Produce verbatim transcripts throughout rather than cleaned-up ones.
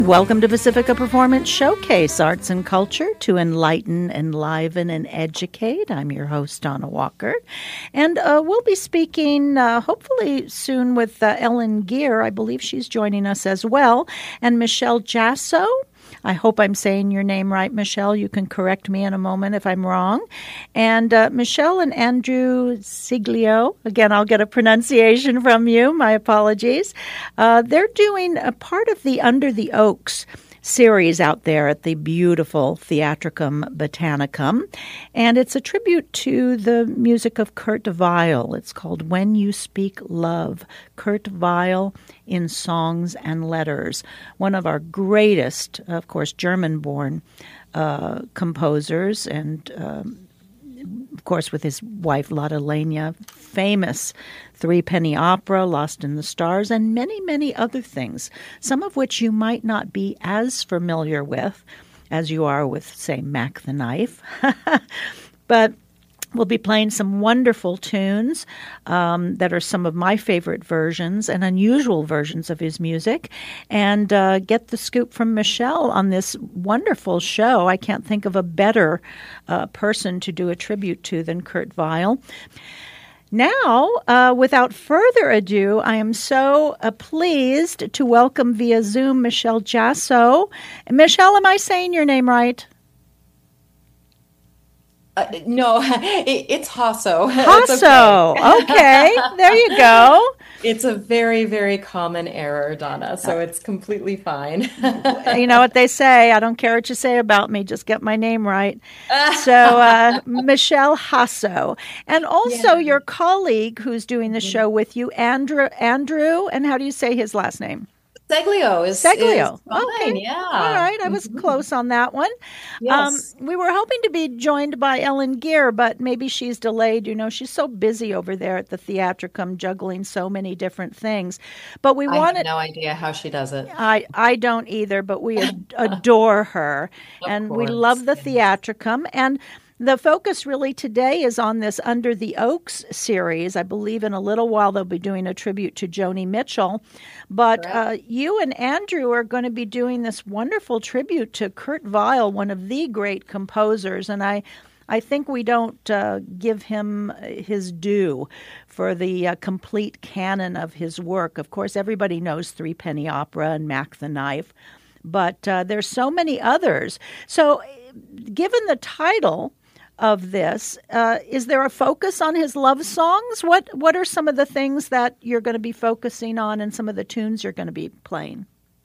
Welcome to Pacifica Performance Showcase, arts and culture to enlighten, enliven, and educate. I'm your host, Donna Walker. And uh, we'll be speaking uh, hopefully soon with uh, Ellen Geer. I believe she's joining us as well. And Michelle Jasso. I hope I'm saying your name right, Michelle. You can correct me in a moment if I'm wrong. And uh, Michelle and Andrew Siglio, again, I'll get a pronunciation from you. My apologies. Uh, they're doing a part of the Under the Oaks series out there at the beautiful Theatricum Botanicum. And it's a tribute to the music of Kurt Weill. It's called When You Speak Love. Kurt Weill in Songs and Letters. One of our greatest, of course, German-born uh, composers, and um, of course with his wife Lotte Lenya, famous Three-Penny Opera, Lost in the Stars, and many, many other things, some of which you might not be as familiar with as you are with, say, Mac the Knife. But we'll be playing some wonderful tunes um, that are some of my favorite versions and unusual versions of his music, and uh, get the scoop from Michelle on this wonderful show. I can't think of a better uh, person to do a tribute to than Kurt Weill. Now, uh, without further ado, I am so uh, pleased to welcome via Zoom Michelle Jasso. Michelle, am I saying your name right? Uh, no, it, it's Hasso. Hasso. Okay. okay, there you go. It's a very, very common error, Donna, so it's completely fine. You know what they say, I don't care what you say about me, just get my name right. So, uh, Michelle Hasso. And also yeah. your colleague who's doing the show with you, Andrew, Andrew, and how do you say his last name? Seglio is Seglio. Is fine, okay. Yeah. All right. I was mm-hmm. close on that one. Yes. Um, we were hoping to be joined by Ellen Geer, but maybe she's delayed. You know, she's so busy over there at the Theatricum, juggling so many different things. But we I wanted. have no idea how she does it. I, I don't either, but we ad- adore her. and course. We love the Theatricum. And the focus really today is on this Under the Oaks series. I believe in a little while they'll be doing a tribute to Joni Mitchell. But uh, you and Andrew are going to be doing this wonderful tribute to Kurt Weill, one of the great composers. And I, I think we don't uh, give him his due for the uh, complete canon of his work. Of course, everybody knows Three-Penny Opera and Mac the Knife. But uh, there's so many others. So given the title of this, uh, is there a focus on his love songs? What what are some of the things that you're going to be focusing on and some of the tunes you're going to be playing?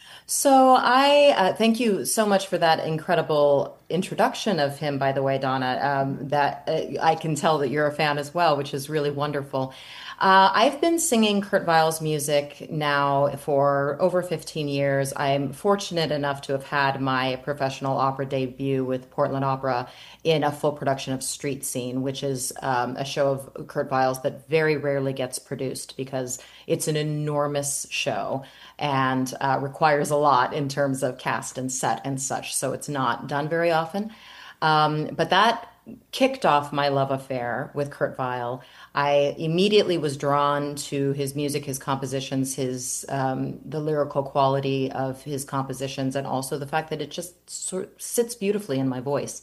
So I uh, thank you so much for that incredible introduction of him, by the way, Donna. Um, that uh, I can tell that you're a fan as well, which is really wonderful. Uh, I've been singing Kurt Weill's music now for over fifteen years. I'm fortunate enough to have had my professional opera debut with Portland Opera in a full production of Street Scene, which is um, a show of Kurt Weill's that very rarely gets produced because it's an enormous show and uh, requires a lot in terms of cast and set and such. So it's not done very often. Um, but that kicked off my love affair with Kurt Weill. I immediately was drawn to his music, his compositions, his um, the lyrical quality of his compositions, and also the fact that it just sort of sits beautifully in my voice.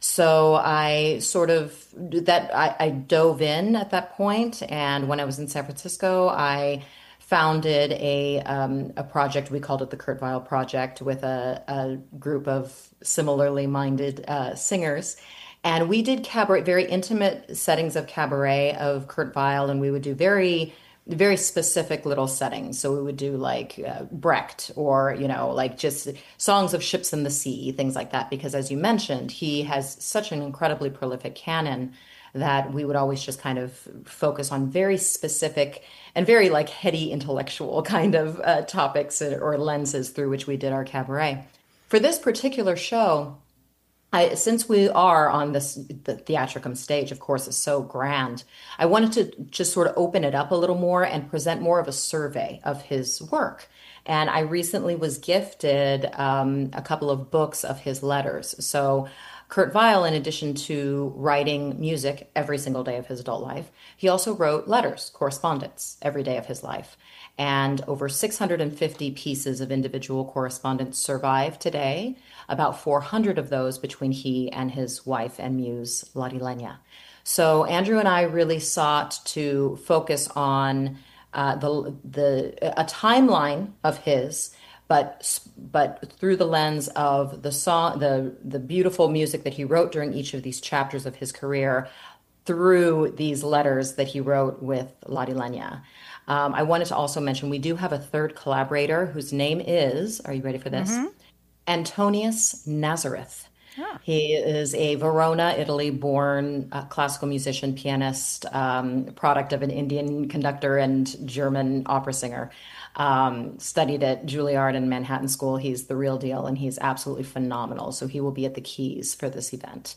So I sort of that I, I dove in at that point, and when I was in San Francisco, I founded a um, a project. We called it the Kurt Weill Project, with a, a group of similarly minded uh, singers. And we did cabaret, very intimate settings of cabaret of Kurt Weill, and we would do very, very specific little settings. So we would do like uh, Brecht, or, you know, like just songs of ships in the sea, things like that. Because as you mentioned, he has such an incredibly prolific canon that we would always just kind of focus on very specific and very like heady intellectual kind of uh, topics or lenses through which we did our cabaret. For this particular show, I, since we are on this, the Theatricum stage, of course, is so grand, I wanted to just sort of open it up a little more and present more of a survey of his work. And I recently was gifted um, a couple of books of his letters. So Kurt Weill, in addition to writing music every single day of his adult life, he also wrote letters, correspondence, every day of his life. And over six hundred fifty pieces of individual correspondence survive today, about four hundred of those between he and his wife and muse, Lotte Lenya. So Andrew and I really sought to focus on uh, the the a timeline of his, but but through the lens of the song, the the beautiful music that he wrote during each of these chapters of his career, through these letters that he wrote with Lotte Lenya. Um, I wanted to also mention we do have a third collaborator whose name is, are you ready for this? Mm-hmm. Antonius Nazareth. Yeah. He is a Verona, Italy-born uh, classical musician, pianist, um, product of an Indian conductor and German opera singer. Um, studied at Juilliard and Manhattan School. He's the real deal, and he's absolutely phenomenal. So he will be at the keys for this event.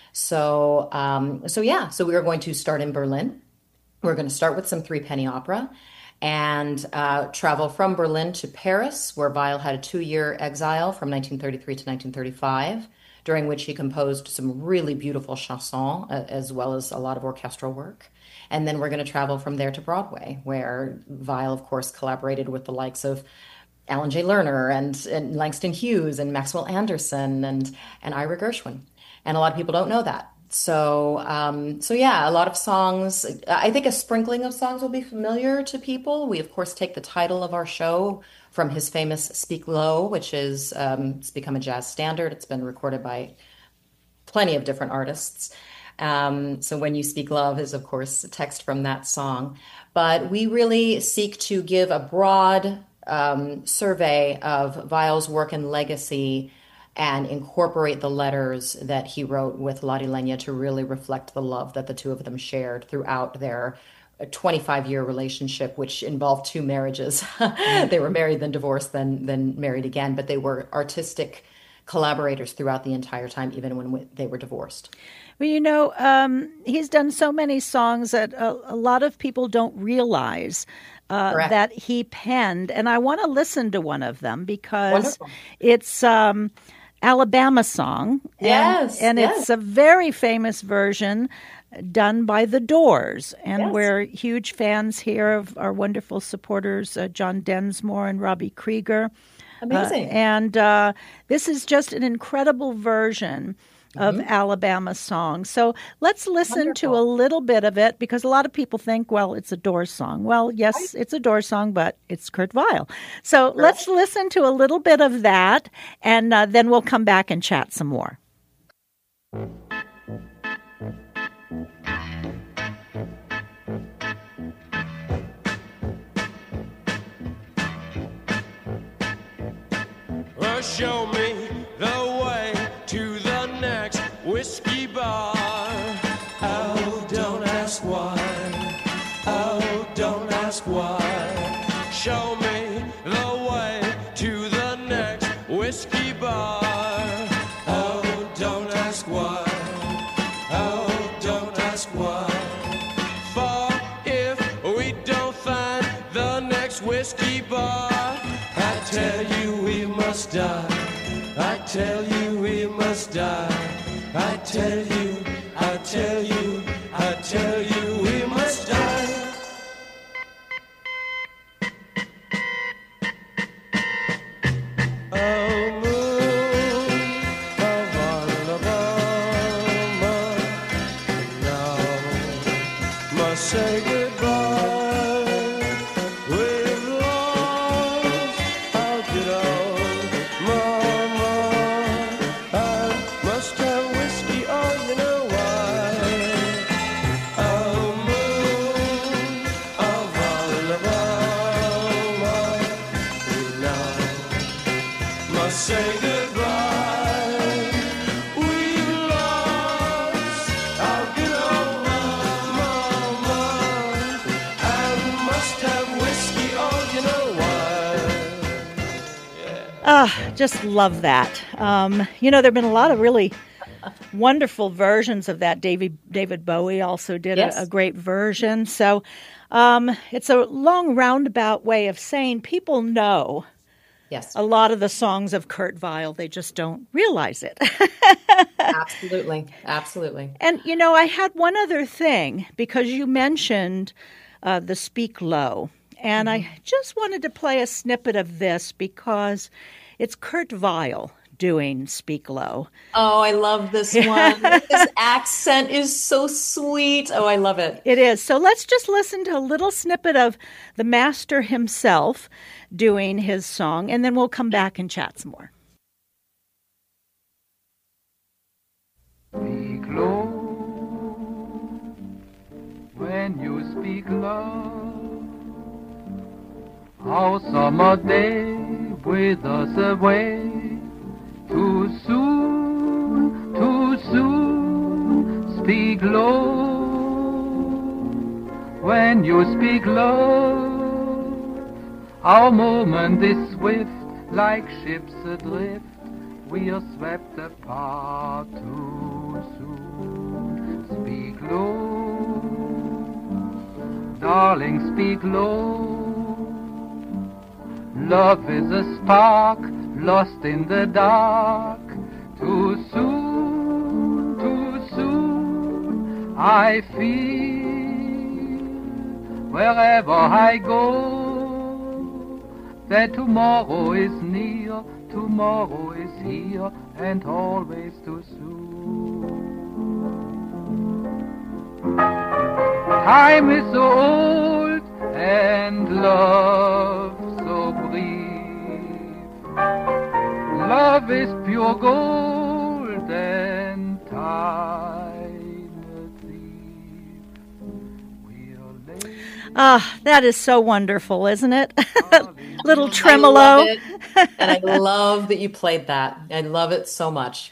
So, um, so yeah, so we are going to start in Berlin. We're going to start with some three-penny opera and uh, travel from Berlin to Paris, where Weill had a two-year exile from nineteen thirty-three to nineteen thirty-five, during which he composed some really beautiful chansons, uh, as well as a lot of orchestral work. And then we're going to travel from there to Broadway, where Weill, of course, collaborated with the likes of Alan J. Lerner and, and Langston Hughes and Maxwell Anderson and, and Ira Gershwin. And a lot of people don't know that. So, um, so yeah, a lot of songs. I think a sprinkling of songs will be familiar to people. We, of course, take the title of our show from his famous Speak Low, which is um, it's become a jazz standard. It's been recorded by plenty of different artists. Um, so When You Speak Love is, of course, a text from that song. But we really seek to give a broad um, survey of Weill's work and legacy and incorporate the letters that he wrote with Lotte Lenya to really reflect the love that the two of them shared throughout their twenty-five-year relationship, which involved two marriages. They were married, then divorced, then then married again, but they were artistic collaborators throughout the entire time, even when they were divorced. Well, you know, um, he's done so many songs that a, a lot of people don't realize uh, that he penned. And I want to listen to one of them because Wonderful. It's um, Alabama Song. And, yes. And yes. it's a very famous version done by The Doors. And yes. we're huge fans here of our wonderful supporters, uh, John Densmore and Robbie Krieger. Amazing. Uh, and uh, this is just an incredible version of mm-hmm. Alabama Song. So let's listen Wonderful. to a little bit of it, because a lot of people think, well, it's a Doors song. Well, yes, right. it's a Doors song, but it's Kurt Weill. So right. let's listen to a little bit of that, and uh, then we'll come back and chat some more. Well, show me the way to the next whiskey bar. Oh, don't ask why. Oh, don't ask why. Show me the way to the next whiskey bar. Oh, don't ask why. Oh, don't ask why. For if we don't find the next whiskey bar, I tell you we must die. I tell you we must die. I tell you, I tell you, I tell you we must die. Oh, moon of Alabama, now must say goodbye. We've lost our good old mama. I must have whiskey, oh, you know why. Oh, moon of Alabama, we now must say goodbye. We've lost our good old mama, and must have whiskey, oh, you know why. Yeah. Ah, just love that. Um, you know, there have been a lot of really wonderful versions of that. David David Bowie also did Yes. a, a great version. So um, it's a long roundabout way of saying people know Yes. A lot of the songs of Kurt Weill, they just don't realize it. Absolutely. Absolutely. And, you know, I had one other thing, because you mentioned uh, the Speak Low. And mm-hmm. I just wanted to play a snippet of this because it's Kurt Weill doing Speak Low. Oh, I love this one. His accent is so sweet. Oh, I love it. It is. So let's just listen to a little snippet of the master himself doing his song, and then we'll come back and chat some more. Speak low when you speak low. Our summer day withers away. Too soon, too soon, speak low. When you speak low, our moment is swift, like ships adrift. We are swept apart too soon. Speak low, darling, speak low. Love is a spark lost in the dark. Too soon, too soon, I feel wherever I go that tomorrow is near, tomorrow is here, and always too soon. Time is so old and love so brief. Love is pure gold and time a thief. We'll lay... Ah, that is so wonderful, isn't it? Little tremolo. I love it. And I love that you played that. I love it so much.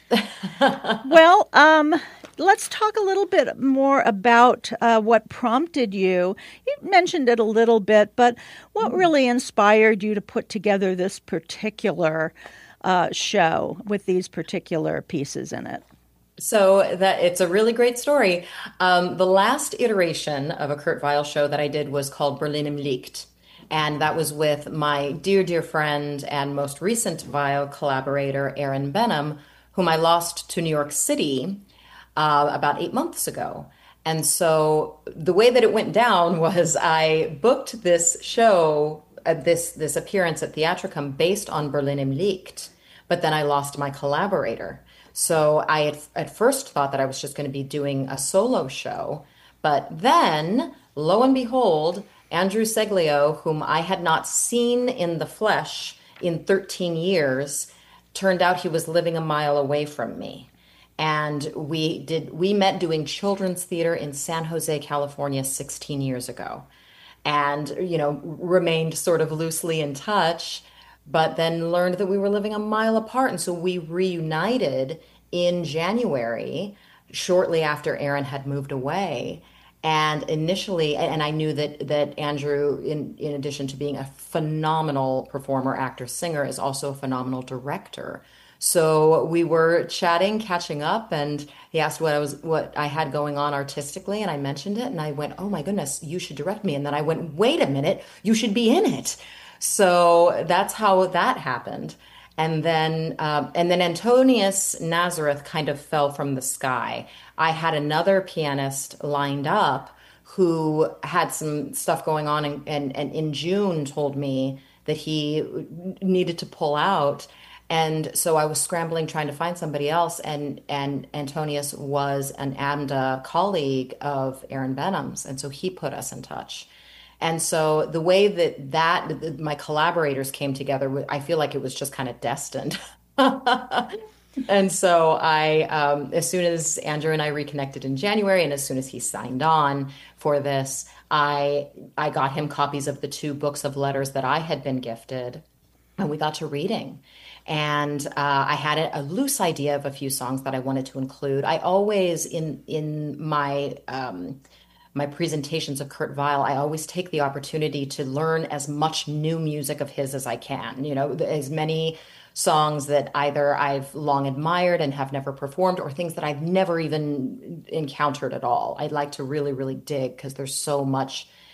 Well, um, let's talk a little bit more about uh, what prompted you. You mentioned it a little bit, but what really inspired you to put together this particular uh, show with these particular pieces in it? So that it's a really great story. Um, the last iteration of a Kurt Weill show that I did was called Berlin im Licht. And that was with my dear, dear friend and most recent Weill collaborator, Aaron Benham, whom I lost to New York City uh, about eight months ago. And so the way that it went down was I booked this show, uh, this this appearance at Theatricum based on Berlin im Licht, but then I lost my collaborator. So I had, at first thought that I was just going to be doing a solo show, but then, lo and behold, Andrew Seglio, whom I had not seen in the flesh in thirteen years, turned out he was living a mile away from me. And we did we met doing children's theater in San Jose, California, sixteen years ago. And, you know, remained sort of loosely in touch, but then learned that we were living a mile apart. And so we reunited in January, shortly after Aaron had moved away. And initially, and I knew that that Andrew, in, in addition to being a phenomenal performer, actor, singer, is also a phenomenal director. So we were chatting, catching up, and he asked what I was, what I had going on artistically, and I mentioned it, and I went, "Oh my goodness, you should direct me." And then I went, "Wait a minute, you should be in it." So that's how that happened. And then, um, and then Antonius Nazareth kind of fell from the sky. I had another pianist lined up who had some stuff going on, and, and, and in June told me that he needed to pull out. And so I was scrambling, trying to find somebody else. And, and Antonius was an AMDA colleague of Aaron Benham's. And so he put us in touch. And so the way that, that my collaborators came together, I feel like it was just kind of destined. And so I, um, as soon as Andrew and I reconnected in January, and as soon as he signed on for this, I I got him copies of the two books of letters that I had been gifted, and we got to reading. And uh, I had a, a loose idea of a few songs that I wanted to include. I always, in in my um, my presentations of Kurt Weill, I always take the opportunity to learn as much new music of his as I can. You know, as many songs that either I've long admired and have never performed, or things that I've never even encountered at all. I'd like to really, really dig, because there's so much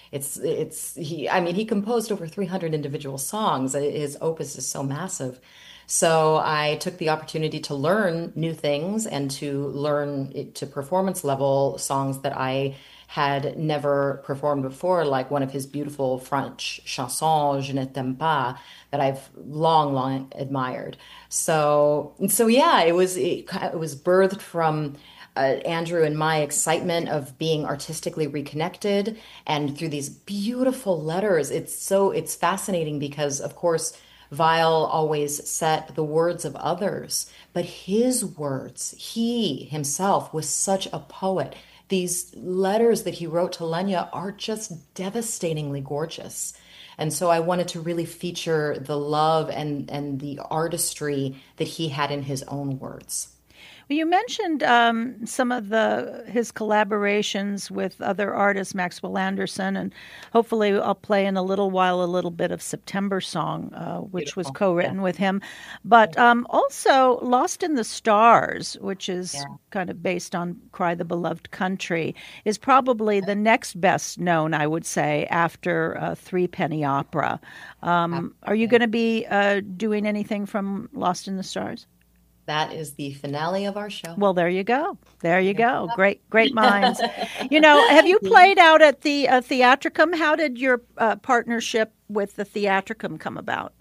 It's it's he. I mean, he composed over three hundred individual songs. His opus is so massive. So I took the opportunity to learn new things and to learn it to performance level songs that I had never performed before, like one of his beautiful French chansons, Je ne t'aime pas, that I've long, long admired. So, so yeah, it was it, it was birthed from uh, Andrew and my excitement of being artistically reconnected, and through these beautiful letters. It's so it's fascinating because, of course, Weill always set the words of others, but his words, he himself was such a poet. These letters that he wrote to Lenya are just devastatingly gorgeous. And so I wanted to really feature the love and, and the artistry that he had in his own words. Well, you mentioned um, some of the his collaborations with other artists, Maxwell Anderson, and hopefully I'll play in a little while a little bit of September Song, uh, which Beautiful. was co-written yeah. with him. But um, also Lost in the Stars, which is yeah. kind of based on Cry the Beloved Country, is probably the next best known, I would say, after uh, Three Penny Opera. Um, are you going to be uh, doing anything from Lost in the Stars? That is the finale of our show. Well, there you go. There you go. Great, great minds. You know, have you played out at the uh, Theatricum? How did your uh, partnership with the Theatricum come about?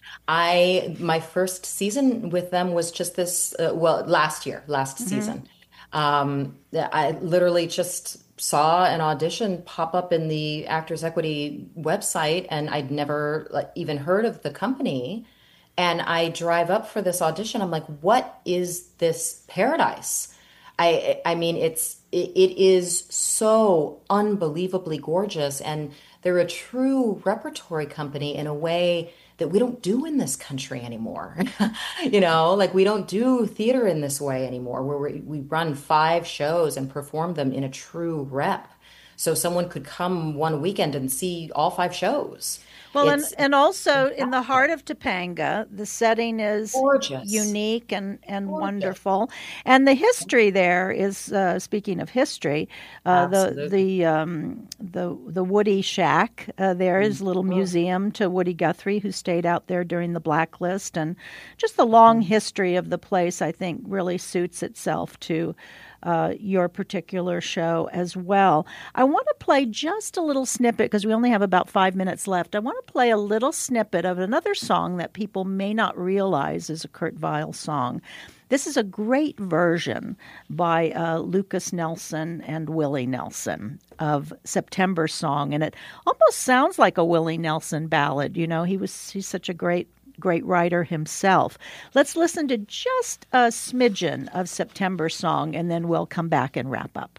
I my first season with them was just this. Uh, well, last year, last mm-hmm. season. Um, I literally just saw an audition pop up in the Actors Equity website, and I'd never like, even heard of the company. And I drive up for this audition. I'm like, what is this paradise? I I mean, it's it, it is so unbelievably gorgeous. And they're a true repertory company in a way that we don't do in this country anymore. You know, like we don't do theater in this way anymore, where we, we run five shows and perform them in a true rep. So someone could come one weekend and see all five shows. Well, and, and also in the heart of Topanga, the setting is gorgeous, unique and, and wonderful. And the history there is, uh, speaking of history, uh, the the, um, the the Woody Shack uh, there is a little museum to Woody Guthrie, who stayed out there during the Blacklist. And just the long history of the place, I think, really suits itself to Uh, your particular show as well. I want to play just a little snippet because we only have about five minutes left. I want to play a little snippet of another song that people may not realize is a Kurt Weill song. This is a great version by uh, Lucas Nelson and Willie Nelson of September Song, and it almost sounds like a Willie Nelson ballad. You know, he was he's such a great great writer himself. Let's listen to just a smidgen of September Song, and then we'll come back and wrap up.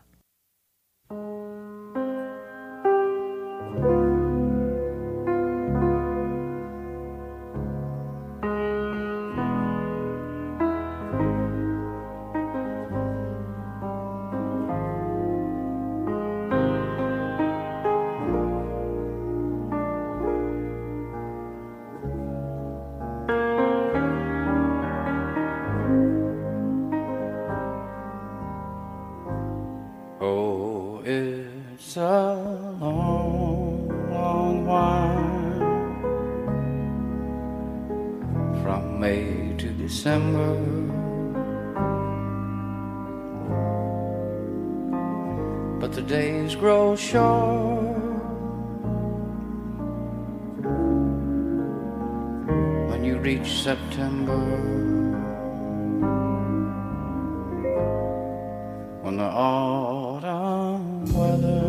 It's a long, long while from May to December, but the days grow short when you reach September, when the autumn weather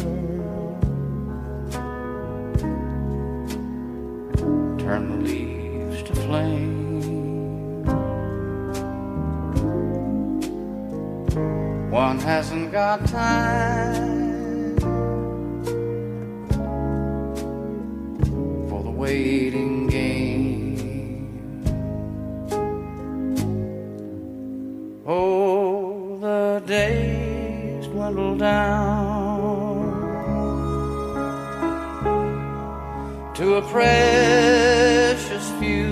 turn the leaves to flame. One hasn't got time for the waiting game. Oh, the days dwindle down to a precious few.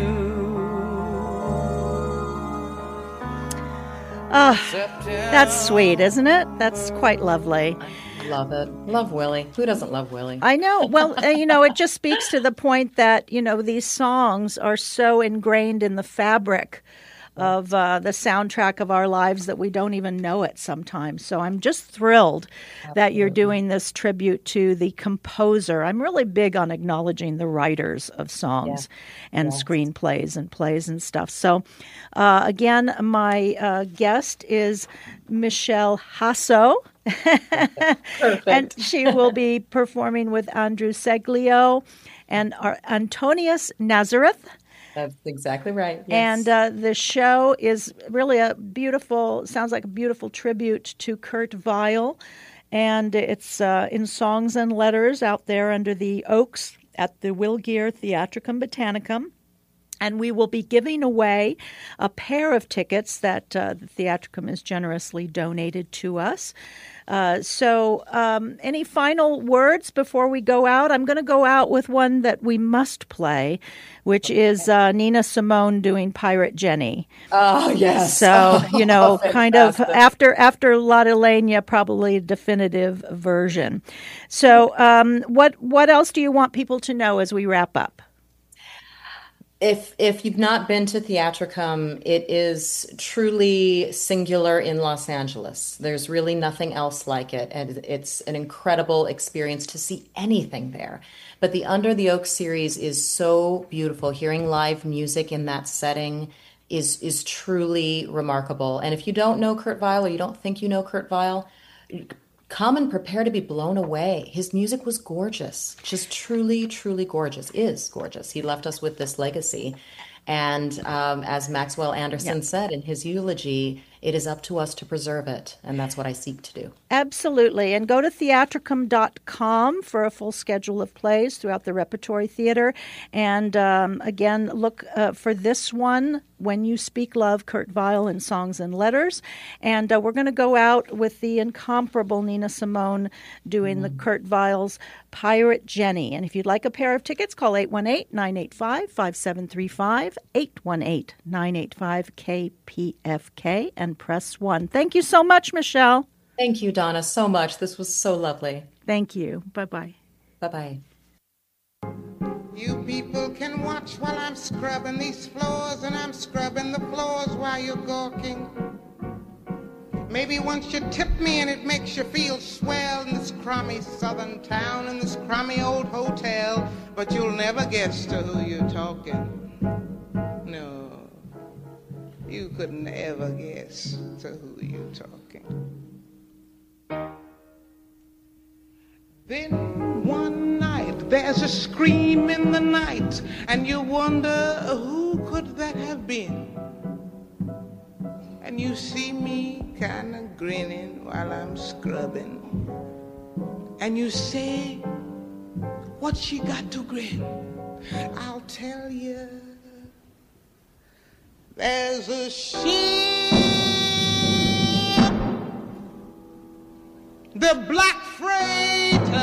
Ah, that's sweet, isn't it? That's quite lovely. Love it. Love Willie. Who doesn't love Willie? I know. Well, uh, you know, it just speaks to the point that, you know, these songs are so ingrained in the fabric of uh, the soundtrack of our lives that we don't even know it sometimes. So I'm just thrilled Absolutely. that you're doing this tribute to the composer. I'm really big on acknowledging the writers of songs yeah. and yes. screenplays and plays and stuff. So uh, again, my uh, guest is Michelle Hasso. Perfect. And she will be performing with Andrew Seglio and our Antonius Nazareth. That's exactly right. Yes. And uh, the show is really a beautiful, sounds like a beautiful tribute to Kurt Weill. And it's uh, in Songs and Letters out there under the Oaks at the Wilgear Theatricum Botanicum. And we will be giving away a pair of tickets that uh, the Theatricum has generously donated to us. Uh, so um, any final words before we go out? I'm going to go out with one that we must play, which is uh, Nina Simone doing Pirate Jenny. Oh, yes. So, you know, oh, kind of after after L'Adeleine, probably a definitive version. So um, what what else do you want people to know as we wrap up? If if you've not been to Theatricum, it is truly singular in Los Angeles. There's really nothing else like it, and it's an incredible experience to see anything there. But the Under the Oak series is so beautiful. Hearing live music in that setting is is truly remarkable. And if you don't know Kurt Weill, or you don't think you know Kurt Weill, come and prepare to be blown away. His music was gorgeous, just truly, truly gorgeous, is gorgeous. He left us with this legacy. And um, as Maxwell Anderson yeah. said in his eulogy, it is up to us to preserve it. And that's what I seek to do. Absolutely. And go to theatricum dot com for a full schedule of plays throughout the Repertory Theater. And um, again, look uh, for this one, When You Speak Love, Kurt Weill in Songs and Letters. And uh, we're going to go out with the incomparable Nina Simone doing mm. the Kurt Weill's Pirate Jenny. And if you'd like a pair of tickets, call eight one eight, nine eight five, five seven three five, eight one eight, nine eight five, K P F K, and press one. Thank you so much, Michelle. Thank you, Donna, so much. This was so lovely. Thank you. Bye-bye. Bye-bye. You people can watch while I'm scrubbing these floors, and I'm scrubbing the floors while you're gawking. Maybe once you tip me and it makes you feel swell in this crummy southern town, in this crummy old hotel, but you'll never guess to who you're talking. No, you could never guess to who you're talking. Then one night there's a scream in the night, and you wonder who could that have been? And you see me kind of grinning while I'm scrubbing, and you say, what she got to grin? I'll tell you, there's a ship, the Black Freighter,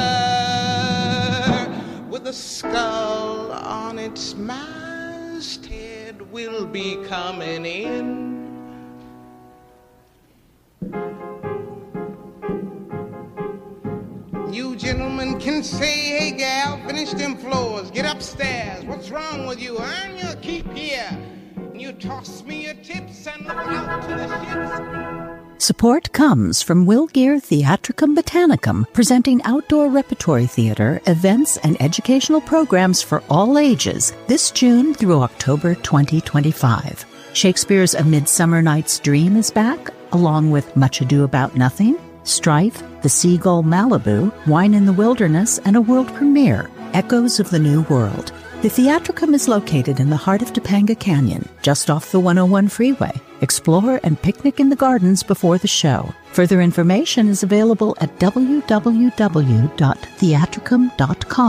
with a skull on its masthead, will be coming in. You gentlemen can say, hey gal, finish them floors, get upstairs, what's wrong with you? Earn your keep here. And you toss me your tips and look out to the ships. Support comes from Wilgear Theatricum Botanicum, presenting outdoor repertory theater, events, and educational programs for all ages this June through October twenty twenty-five. Shakespeare's A Midsummer Night's Dream is back, along with Much Ado About Nothing, Strife, The Seagull Malibu, Wine in the Wilderness, and a world premiere, Echoes of the New World. The Theatricum is located in the heart of Topanga Canyon, just off the one oh one freeway. Explore and picnic in the gardens before the show. Further information is available at w w w dot theatricum dot com.